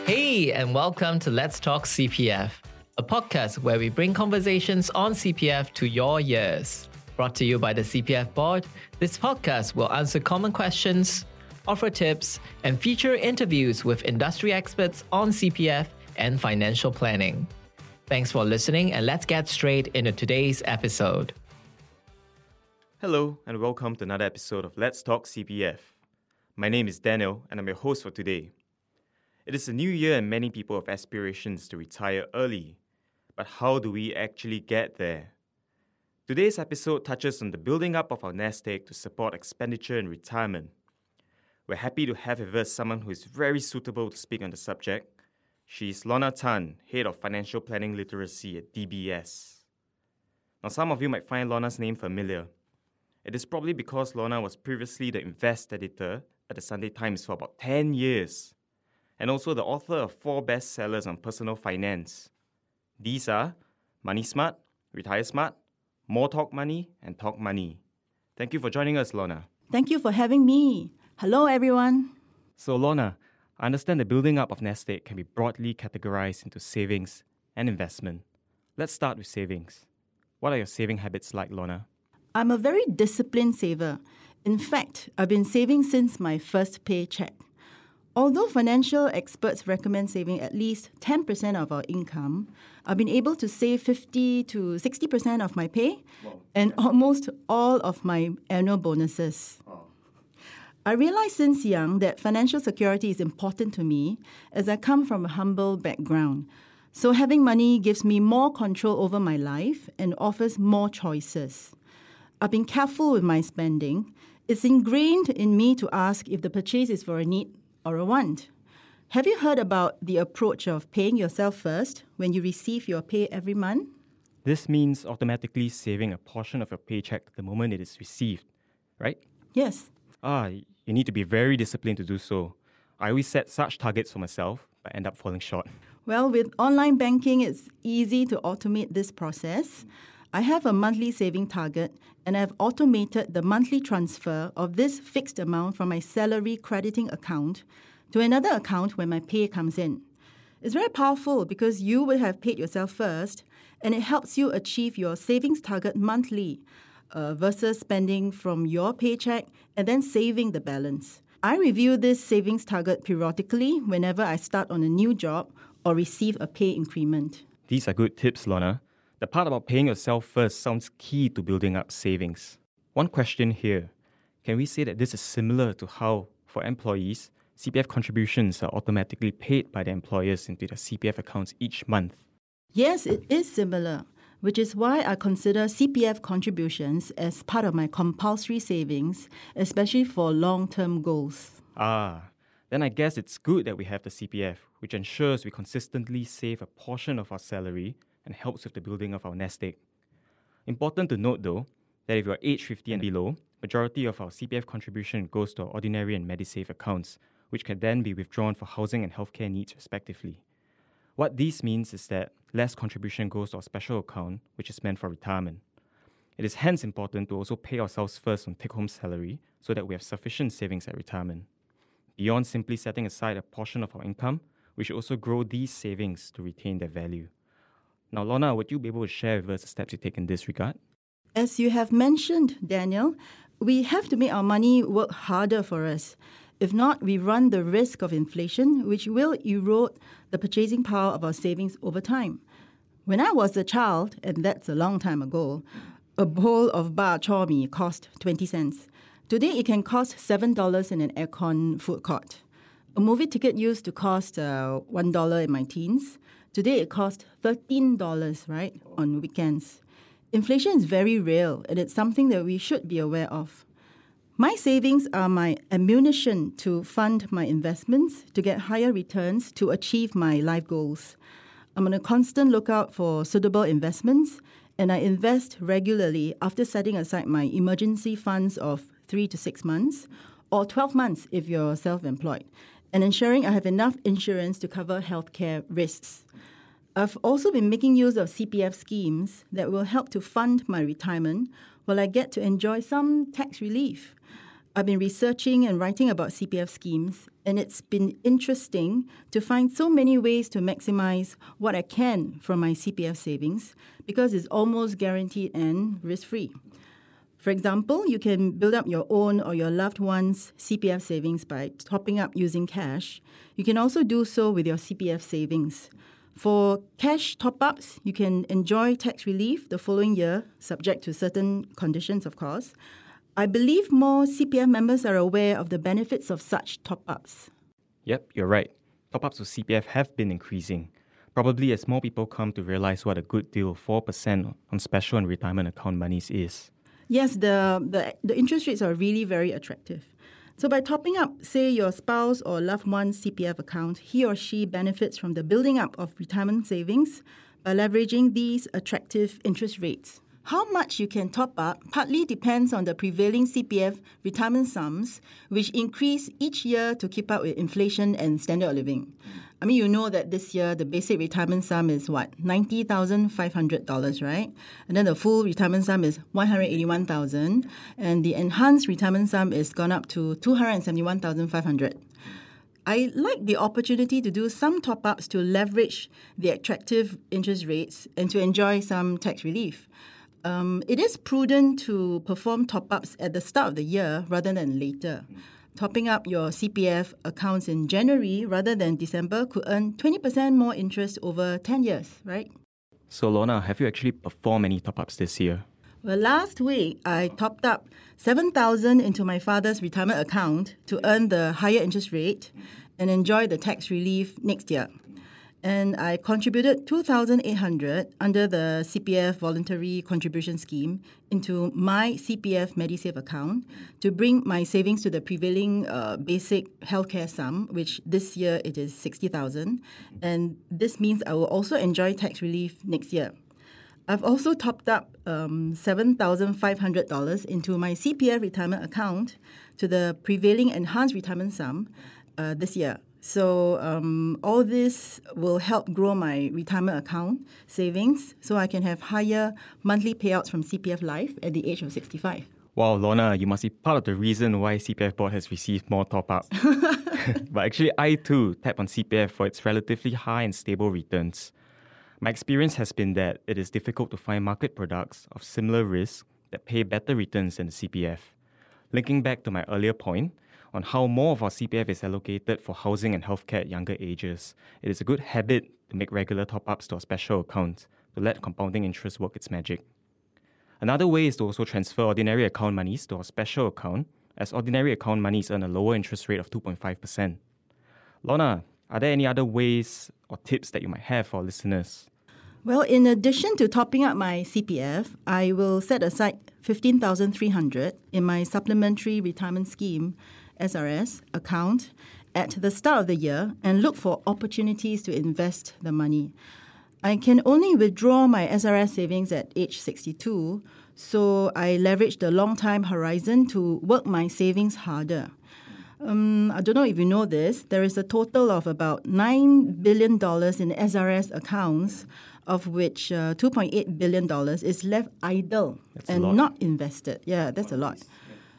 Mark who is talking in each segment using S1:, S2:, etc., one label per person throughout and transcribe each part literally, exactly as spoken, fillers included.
S1: Hey, and welcome to Let's Talk C P F, a podcast where we bring conversations on C P F to your ears. Brought to you by the C P F Board, this podcast will answer common questions, offer tips, and feature interviews with industry experts on C P F and financial planning. Thanks for listening, and let's get straight into today's episode.
S2: Hello, and welcome to another episode of Let's Talk C P F. My name is Daniel, and I'm your host for today. It is a new year and many people have aspirations to retire early. But how do we actually get there? Today's episode touches on the building up of our nest egg to support expenditure in retirement. We're happy to have with us someone who is very suitable to speak on the subject. She is Lorna Tan, Head of Financial Planning Literacy at D B S. Now, some of you might find Lorna's name familiar. It is probably because Lorna was previously the Invest Editor at the Sunday Times for about ten years, and also the author of four bestsellers on personal finance. These are Money Smart, Retire Smart, More Talk Money, and Talk Money. Thank you for joining us, Lorna.
S3: Thank you for having me. Hello, everyone.
S2: So, Lorna, I understand the building up of nest egg can be broadly categorized into savings and investment. Let's start with savings. What are your saving habits like, Lorna?
S3: I'm a very disciplined saver. In fact, I've been saving since my first paycheck. Although financial experts recommend saving at least ten percent of our income, I've been able to save fifty to sixty percent of my pay wow. and almost all of my annual bonuses. Wow. I realized since young that financial security is important to me as I come from a humble background. So having money gives me more control over my life and offers more choices. I've been careful with my spending. It's ingrained in me to ask if the purchase is for a need or a want. Have you heard about the approach of paying yourself first when you receive your pay every month?
S2: This means automatically saving a portion of your paycheck the moment it is received, right?
S3: Yes.
S2: Ah, you need to be very disciplined to do so. I always set such targets for myself, but end up falling short.
S3: Well, with online banking, it's easy to automate this process. I have a monthly saving target, and I've automated the monthly transfer of this fixed amount from my salary crediting account to another account when my pay comes in. It's very powerful because you will have paid yourself first, and it helps you achieve your savings target monthly uh, versus spending from your paycheck and then saving the balance. I review this savings target periodically whenever I start on a new job or receive a pay increment.
S2: These are good tips, Lorna. The part about paying yourself first sounds key to building up savings. One question here. Can we say that this is similar to how, for employees, C P F contributions are automatically paid by the employers into their C P F accounts each month?
S3: Yes, it is similar, which is why I consider C P F contributions as part of my compulsory savings, especially for long-term goals.
S2: Ah, then I guess it's good that we have the C P F, which ensures we consistently save a portion of our salary and helps with the building of our nest egg. Important to note, though, that if you're age fifty and below, majority of our C P F contribution goes to our ordinary and MediSave accounts, which can then be withdrawn for housing and healthcare needs respectively. What this means is that less contribution goes to our special account, which is meant for retirement. It is hence important to also pay ourselves first on take-home salary so that we have sufficient savings at retirement. Beyond simply setting aside a portion of our income, we should also grow these savings to retain their value. Now, Lorna, would you be able to share with us the steps you take in this regard?
S3: As you have mentioned, Daniel, we have to make our money work harder for us. If not, we run the risk of inflation, which will erode the purchasing power of our savings over time. When I was a child, and that's a long time ago, a bowl of bak chor mee cost twenty cents. Today, it can cost seven dollars in an aircon food court. A movie ticket used to cost uh, one dollar in my teens. Today, it costs thirteen dollars, right, on weekends. Inflation is very real, and it's something that we should be aware of. My savings are my ammunition to fund my investments, to get higher returns, to achieve my life goals. I'm on a constant lookout for suitable investments, and I invest regularly after setting aside my emergency funds of three to six months, or twelve months if you're self-employed, and ensuring I have enough insurance to cover healthcare risks. I've also been making use of C P F schemes that will help to fund my retirement while I get to enjoy some tax relief. I've been researching and writing about C P F schemes, and it's been interesting to find so many ways to maximize what I can from my C P F savings because it's almost guaranteed and risk-free. For example, you can build up your own or your loved one's C P F savings by topping up using cash. You can also do so with your C P F savings. For cash top-ups, you can enjoy tax relief the following year, subject to certain conditions, of course. I believe more C P F members are aware of the benefits of such top-ups.
S2: Yep, you're right. Top-ups to C P F have been increasing, probably as more people come to realize what a good deal four percent on special and retirement account monies is.
S3: Yes, the, the, the interest rates are really very attractive. So by topping up, say, your spouse or loved one's C P F account, he or she benefits from the building up of retirement savings by leveraging these attractive interest rates. How much you can top up partly depends on the prevailing C P F retirement sums, which increase each year to keep up with inflation and standard of living. I mean, you know that this year the basic retirement sum is what? ninety thousand five hundred dollars, right? And then the full retirement sum is one hundred eighty-one thousand dollars, and the enhanced retirement sum is gone up to two hundred seventy-one thousand five hundred dollars. I like the opportunity to do some top-ups to leverage the attractive interest rates and to enjoy some tax relief. Um, it is prudent to perform top-ups at the start of the year rather than later. Topping up your C P F accounts in January rather than December could earn twenty percent more interest over ten years, right?
S2: So Lorna, have you actually performed any top-ups this year?
S3: Well, last week, I topped up seven thousand dollars into my father's retirement account to earn the higher interest rate and enjoy the tax relief next year. And I contributed two thousand eight hundred dollars under the C P F Voluntary Contribution Scheme into my C P F Medisave account to bring my savings to the prevailing uh, basic healthcare sum, which this year it is sixty thousand dollars. And this means I will also enjoy tax relief next year. I've also topped up um, seven thousand five hundred dollars into my C P F retirement account to the prevailing enhanced retirement sum uh, this year. So um, all this will help grow my retirement account savings so I can have higher monthly payouts from C P F Life at the age of sixty-five.
S2: Wow, Lorna, you must be part of the reason why C P F Board has received more top-ups. But actually, I too tap on C P F for its relatively high and stable returns. My experience has been that it is difficult to find market products of similar risk that pay better returns than the C P F. Linking back to my earlier point on how more of our C P F is allocated for housing and healthcare at younger ages, it is a good habit to make regular top-ups to a special account to let compounding interest work its magic. Another way is to also transfer ordinary account monies to a special account, as ordinary account monies earn a lower interest rate of two point five percent. Lorna, are there any other ways or tips that you might have for our listeners?
S3: Well, in addition to topping up my C P F, I will set aside fifteen thousand three hundred dollars in my Supplementary Retirement Scheme, S R S, account at the start of the year and look for opportunities to invest the money. I can only withdraw my S R S savings at age sixty-two, so I leverage the long time horizon to work my savings harder. Um, I don't know if you know this, there is a total of about nine billion dollars in S R S accounts, of which uh, two point eight billion dollars is left idle
S2: That's
S3: and not invested. Yeah, that's a lot.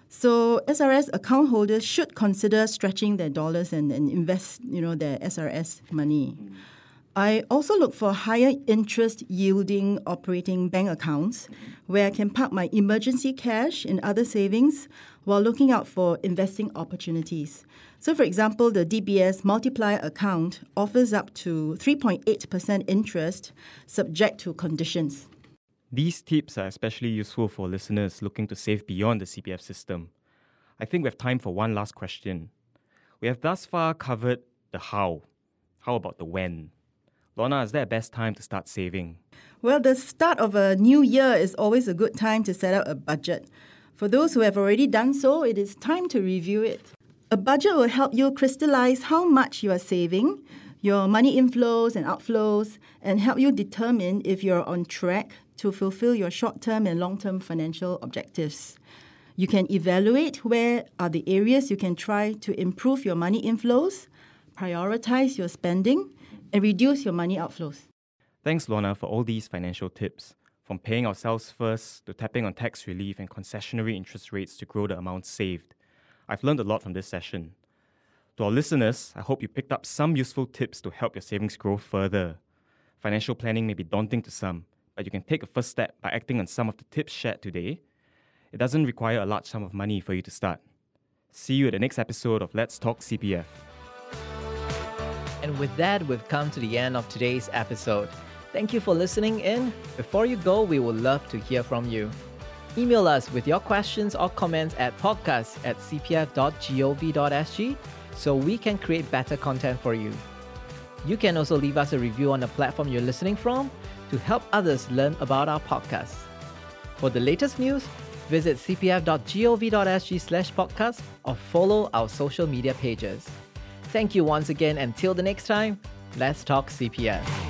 S3: So S R S account holders should consider stretching their dollars and, and invest, you know, their S R S money. Mm. I also look for higher interest yielding operating bank accounts where I can park my emergency cash and other savings while looking out for investing opportunities. So, for example, the D B S Multiplier account offers up to three point eight percent interest subject to conditions.
S2: These tips are especially useful for listeners looking to save beyond the C P F system. I think we have time for one last question. We have thus far covered the how. How about the when? Lorna, is there a best time to start saving?
S3: Well, the start of a new year is always a good time to set out a budget. For those who have already done so, it is time to review it. A budget will help you crystallize how much you are saving, your money inflows and outflows, and help you determine if you're on track to fulfill your short-term and long-term financial objectives. You can evaluate where are the areas you can try to improve your money inflows, prioritize your spending, and reduce your money outflows.
S2: Thanks, Lorna, for all these financial tips, from paying ourselves first to tapping on tax relief and concessionary interest rates to grow the amount saved. I've learned a lot from this session. To our listeners, I hope you picked up some useful tips to help your savings grow further. Financial planning may be daunting to some, but you can take a first step by acting on some of the tips shared today. It doesn't require a large sum of money for you to start. See you at the next episode of Let's Talk C P F.
S1: And with that, we've come to the end of today's episode. Thank you for listening in. Before you go, we would love to hear from you. Email us with your questions or comments at podcast at c p f dot gov dot s g so we can create better content for you. You can also leave us a review on the platform you're listening from to help others learn about our podcast. For the latest news, visit c p f dot gov dot s g slash podcast or follow our social media pages. Thank you once again. Until the next time, let's talk C P F.